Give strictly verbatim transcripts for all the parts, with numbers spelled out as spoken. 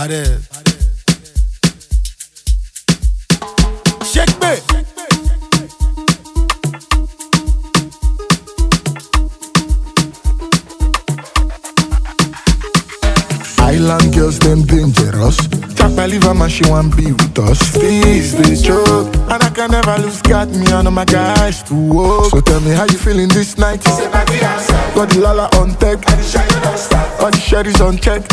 Pared. Shake me. Island girls, them dangerous. Can't believe how much she want be with us. Feast the joke, and I can never lose. Got me on my guys to walk. So tell me how you feeling this night. Got the lala on tech, all the sherry's on check.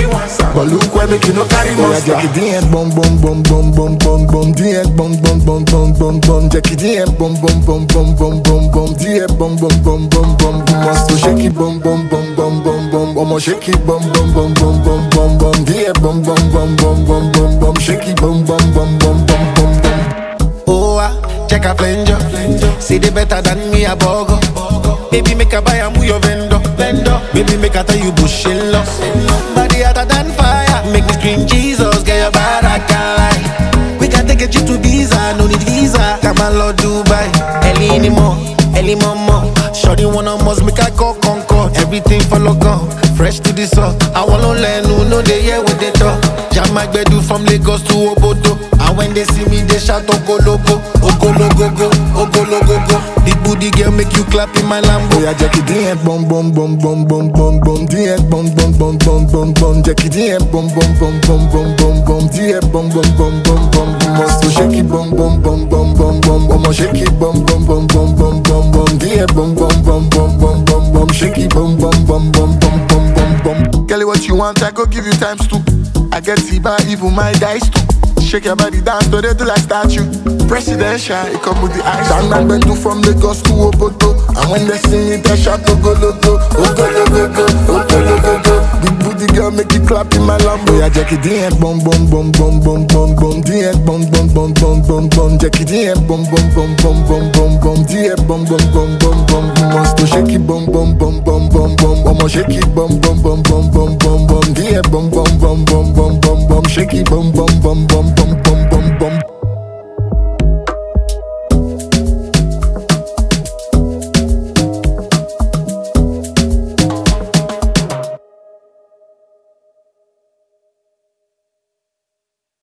But look where make you no carry monster. Jackie D and bum bum bum bum bum bum bum D and bum bum bum bum bum bum Jackie D and bum bum bum bum bum bum bum D and bum bum bum bum bum bum. Must shake it bum bum bum bum bum bum. I'ma shake it bum bum bum bum bum bum bum D and bum bum bum bum bum bum bum. Shake it bum bum bum bum bum bum bum. Oh, ah, check a flanger. See they better than me a burger. Baby make a buy a move your vendor. Vendor. Baby make a tell you bush in love. Body hotter than fire. Make me scream Jesus, get your bad I can't lie. We can take a trip to Ibiza, no need visa. Come on Lord Dubai, Ellie anymore, Ellie mama. Shorty wanna must make a call concord. Everything follow gun, fresh to the soul. I wanna learn who know they hear what they talk. Jam my do from Lagos to Obodo. And when they see me, they shout Ogologo, Ogologo, Ogologo. The booty girl make you clap in my Lambo. Oh yeah, Jackie D and bum bum bum bum bum bum bum D and bum bum bum bum bum bum Jackie D and bum bum bum bum bum bum bum D and bum bum bum bum bum. Must to shake it bum bum bum bum bum bum. I'ma shake it bum bum bum bum bum bum bum D and bum bum bum bum bum bum bum. Shake it bum bum bum bum bum bum bum bum. Girl, what you want, I go give you times two. I get Tiba, even my dice too. Shake your body down to the till I start you. Presidential, it come with the ice. Down and bend from Lagos to Obodo. And when they see me, they shout Ogologo, Ogologo, Ogologo. The booty girl make it clap in my Lambo. Yeah, Jackie D and bum bum bum bum bum bum bum D and bum bum bum bum bum bum Jackie D and bum bum bum bum bum bum bum D and bum bum bum bum bum. Must to shake it bum bum bum bum bum bum. I'ma shake it bum bum bum bum bum bum bum D and bum bum bum bum bum bum bum. Shake it bum bum bum bum bum.